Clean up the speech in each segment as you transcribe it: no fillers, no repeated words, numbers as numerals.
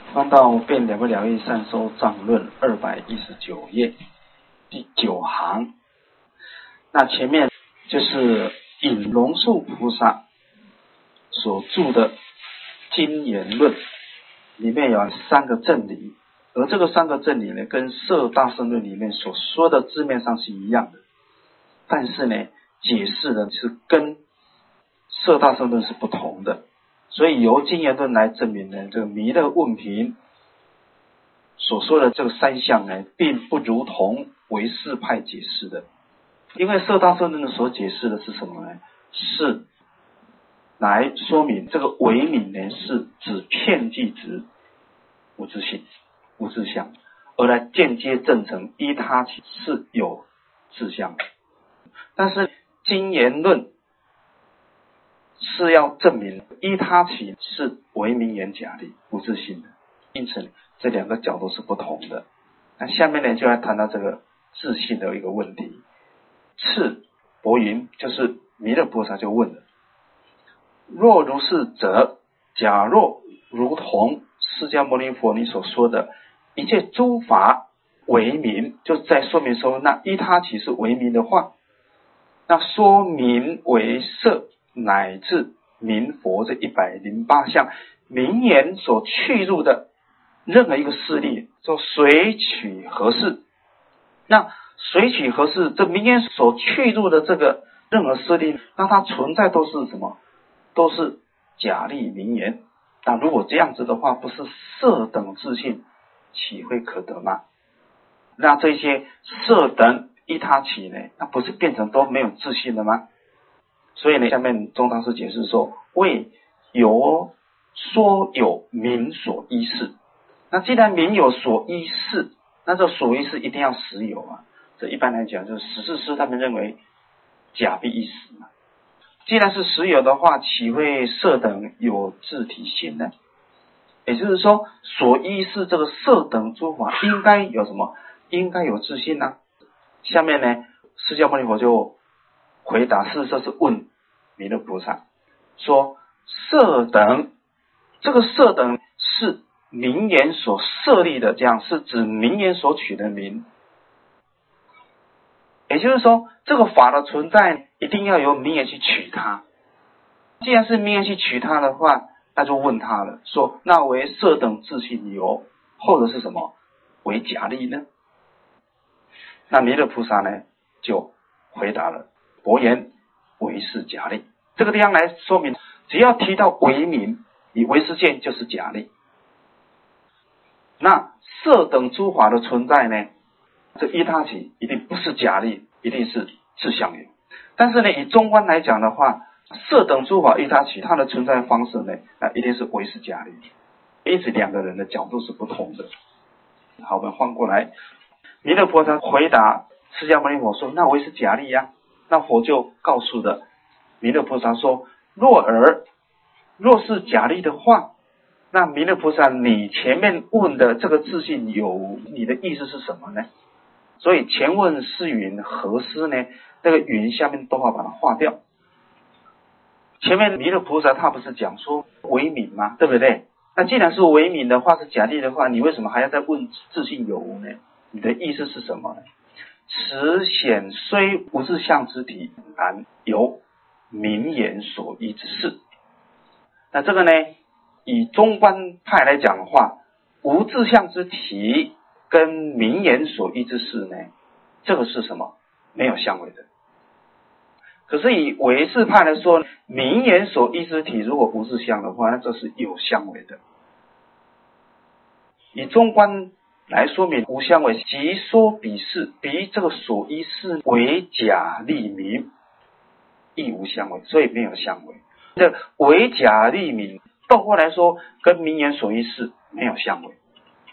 翻到《变了不了义善收藏论》219页第9行，那前面就是引龙树菩萨所著的《金言论》，里面有3个正理，而这个3个正理呢，跟《摄大乘论》里面所说的字面上是一样的，但是呢，解释的是跟《摄大乘论》是不同的。所以由金言论来证明呢，这个弥勒问评所说的这个3项呢，并不如同唯识派解释的。因为摄大乘论所解释的是什么呢？是来说明这个唯名呢，是指遍计执无自性、无自相，而来间接证成依他起是有自相的。但是金言论是要证明依他起是唯名言假立无自性的，因此这2个角度是不同的。那下面呢，就来谈到这个自性的一个问题。次伯云，就是弥勒菩萨就问了：若如是者，假若如同释迦牟尼佛你所说的一切诸法为名，就在说明说，那依他起是为名的话，那说名为色乃至名佛这108项名言所去入的任何一个势力，就随取何事。那随取何事，这名言所去入的这个任何势力，那它存在都是什么？都是假立名言。那如果这样子的话，不是色等自性岂会可得吗？那这些色等依他起呢，那不是变成都没有自性了吗？所以呢，下面中大师解释说，为有说有名所依事。那既然名有所依事，那这所依事一定要实有啊。这一般来讲，就是实事师他们认为假必一实嘛。既然是实有的话，岂会色等有自体性呢？也就是说，所依是这个色等诸法应该有什么？应该有自性啊。下面呢，释迦牟尼佛就回答，事实上是问弥勒菩萨说：色等，这个色等是名言所设立的，这样是指名言所取的名。也就是说，这个法的存在一定要由名言去取它。既然是名言去取它的话，那就问他了，说那为色等自性有，或者是什么为假立呢？那弥勒菩萨呢就回答了：伯言为是假立。这个地方来说明，只要提到为名，以唯识见就是假立。那色等诸法的存在呢，这依他起一定不是假立，一定是自相有。但是呢，以中观来讲的话，色等诸法依他起，它的存在方式呢，一定是唯识假立。因此2个人的角度是不同的。好，我们换过来，弥勒菩萨回答释迦牟尼佛说：那唯识假立呀。那佛就告诉了弥勒菩萨说：若是假立的话，那弥勒菩萨你前面问的这个自性有，你的意思是什么呢？所以前问是云何思呢？那个云下面都要把它划掉。前面弥勒菩萨他不是讲说为名吗？对不对？那既然是为名的话，是假立的话，你为什么还要再问自性有无呢？你的意思是什么呢？此显虽无自相之体，然由名言所依之事。那这个呢，以中观派来讲的话，无自相之体跟名言所依之事呢，这个是什么？没有相违的。可是以唯识派来说，名言所依之体如果无自相的话，那这是有相违的。以中观来说明无相违，即说彼事，彼这个所依事为假立名，亦无相违，所以没有相违。这为假立名倒过来说，跟名言所依事没有相违。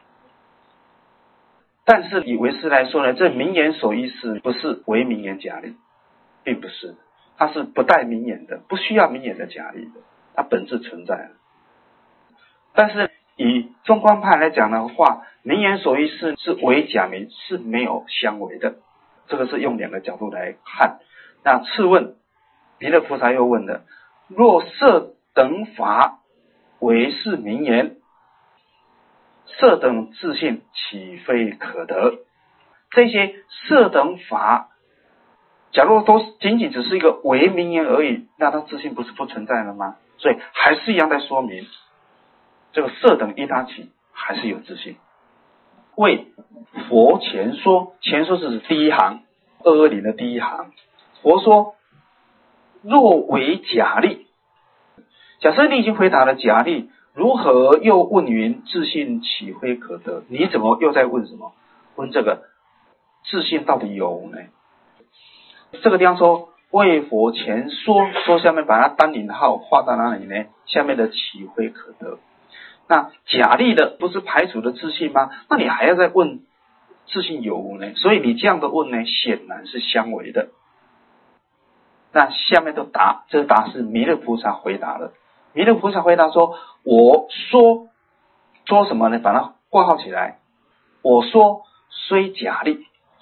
但是以唯识来说呢，这名言所依事不是为名言假立，并不是，它是不带名言的，不需要名言的假立的，它本质存在了。但是以中观派来讲的话，名言所依事是为假名，是没有相违的。这个是用2个角度来看。那次问弥勒菩萨又问了：若色等法为是名言， 色等自性岂非可得？这些色等法，假如都仅仅只是一个唯名言而已，那它自性不是不存在了吗？所以还是一样在说明，这个色等依他起还是有自性。为佛前说，前说是指第一行220的第一行。佛说，若为假立，假设你已经回答了假立，如何又问云自性岂非可得？你怎么又在问什么？问这个自性到底有呢？这个地方说为佛前说，说下面把它单引号画到哪里呢？下面的岂非可得。那假立的不是排除的自性吗？那你还要再问自性有无呢？所以你这样的问呢，显然是相违的。那下面的答，这个答是弥勒菩萨回答的。弥勒菩萨回答说，我说什么呢？把它括号起来。我说虽假立，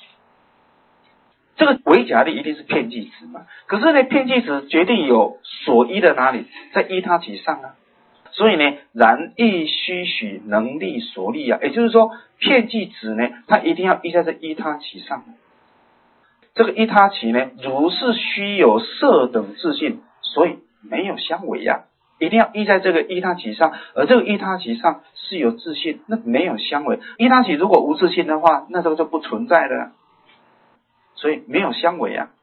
这个为假立一定是片剂词嘛？可是呢，片剂词决定有所依的哪里，在依他起上啊。所以呢，然亦须许能力所立啊，也就是说，片剂词呢，它一定要依在这依他起上。这个依他起呢，如是须有色等自性，所以没有相违啊，一定要依在这个依他起上，而这个依他起上是有自性，那没有相违。依他起如果无自性的话，那这个就不存在了，所以没有相违啊。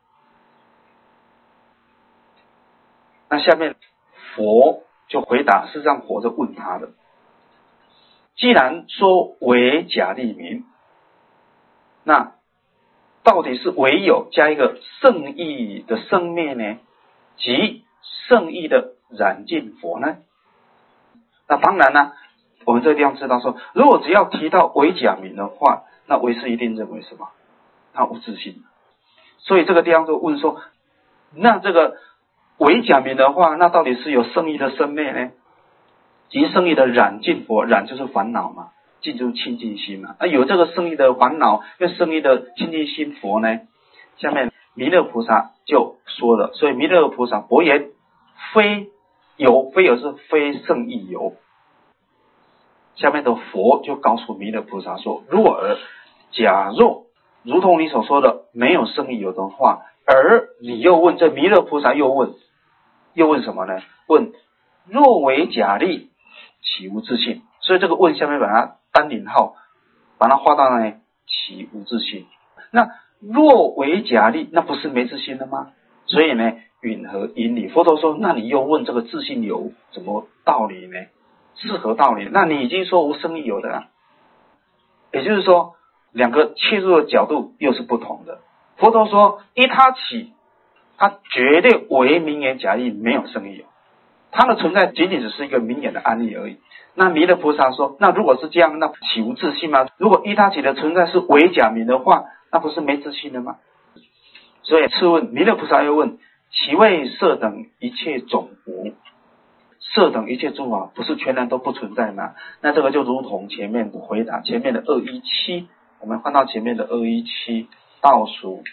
那下面佛就回答，是让佛就问他的，既然说为假立名，那到底是唯有加一个圣意的生灭呢，即圣意的染净佛呢？那当然呢，我们这个地方知道说，如果只要提到为假名的话，那唯识一定认为什么？他无自性。所以这个地方就问说，那这个为假名的话，那到底是有圣意的生灭呢，即圣意的染净佛？染就是烦恼嘛，净就是清净心嘛。有这个圣意的烦恼跟圣意的清净心佛呢，下面弥勒菩萨就说了，所以弥勒菩萨佛言，非有，非有是非圣意有。下面的佛就告诉弥勒菩萨说，若而假若如同你所说的没有圣意有的话，而你又问，这弥勒菩萨又问什么呢？问若为假立，岂无自性？所以这个问下面把它单引号，把它画到那里，岂无自性？那若为假立，那不是没自性了吗？所以呢，允合因理。佛陀说，那你又问这个自性有什么道理呢？是何道理？那你已经说无圣意有的了，也就是说，两个切入的角度又是不同的。佛陀说，依他起，他绝对为名言假立，没有圣意有，它的存在仅仅只是一个明眼的案例而已。那弥勒菩萨说，那如果是这样，那岂无自性吗？如果依他起的存在是为假名的话，那不是没自性的吗？所以次问，弥勒菩萨又问，其谓色等一切种无？色等一切诸法不是全然都不存在吗？那这个就如同前面的回答，前面的217，我们翻到前面的217倒数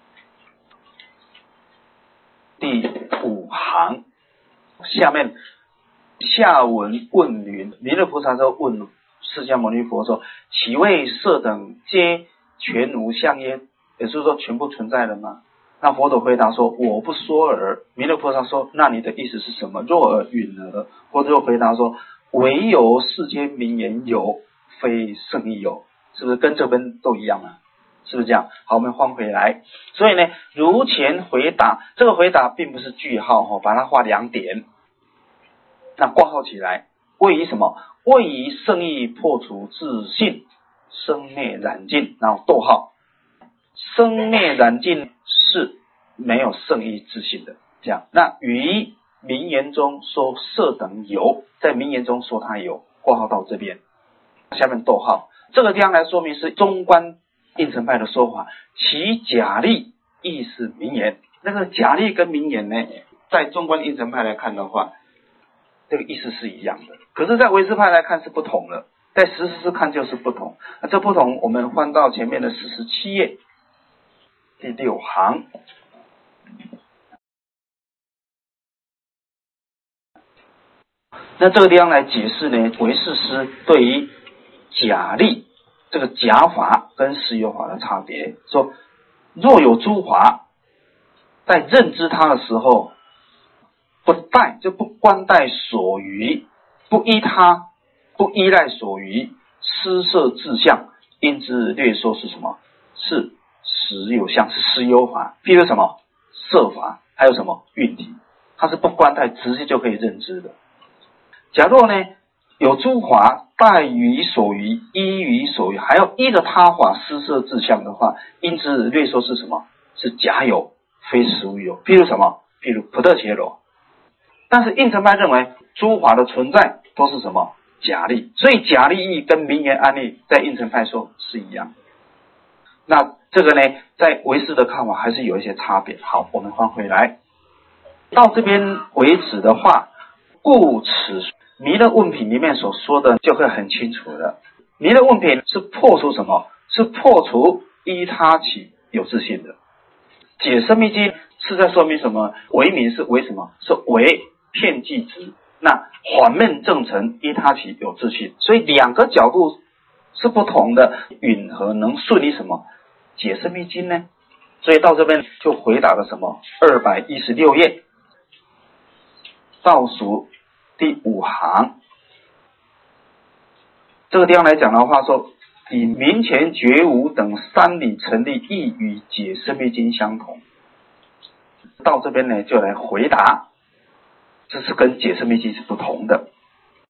第5行，下面下文问云，弥勒菩萨就问释迦牟尼佛说，其谓色等皆全无相耶？也就是说全部存在了吗？那佛陀回答说，我不说尔。弥勒菩萨说，那你的意思是什么？若尔允尔。佛陀回答说，唯有世间名言有，非圣意有。是不是跟这边都一样啊？是不是这样？好，我们换回来。所以呢，如前回答，这个回答并不是句号，把它画2点，那括号起来，位于什么？位于圣意破除自性生灭染净，然后逗号，生灭染净是没有圣意自性的。这样，那于名言中说色等有，在名言中说它有，括号到这边，下面逗号，这个地方来说明是中观应成派的说法，其假立亦是名言。那个假立跟名言呢，在中观应成派来看的话，这个意思是一样的，可是在唯识派来看是不同的，在实施看就是不同。那这不同，我们翻到前面的47页第6行，那这个地方来解释呢，唯识师对于假立这个假法跟实有法的差别，说若有诸法在认知它的时候，不带就不关带所余，不依他，不依赖所余，施设自相，因之略说是什么？是实有相，是实有法。譬如什么色法，还有什么蕴体，它是不关带，直接就可以认知的。假若呢有诸法带于所余，依于所余，还要依着他法施设自相的话，因之略说是什么？是假有，非实无有。譬如什么？譬如普特伽罗。但是应成派认为诸法的存在都是什么？假立。所以假立义跟名言案例在应成派说是一样。那这个呢在唯识的看法还是有一些差别。好，我们翻回来到这边为止的话，故此弥勒问品里面所说的就会很清楚了。弥勒问品是破除什么？是破除依他起有自性的。解深密经是在说明什么？为名是为什么？是为骗计执。那缓慢正成依他起有自性，所以两个角度是不同的，允和能顺利什么解深密经呢？所以到这边就回答了什么216页倒数第5行，这个地方来讲的话说，以明前觉悟等3理成立亦与解深密经相同。到这边呢就来回答，这是跟解深密经是不同的。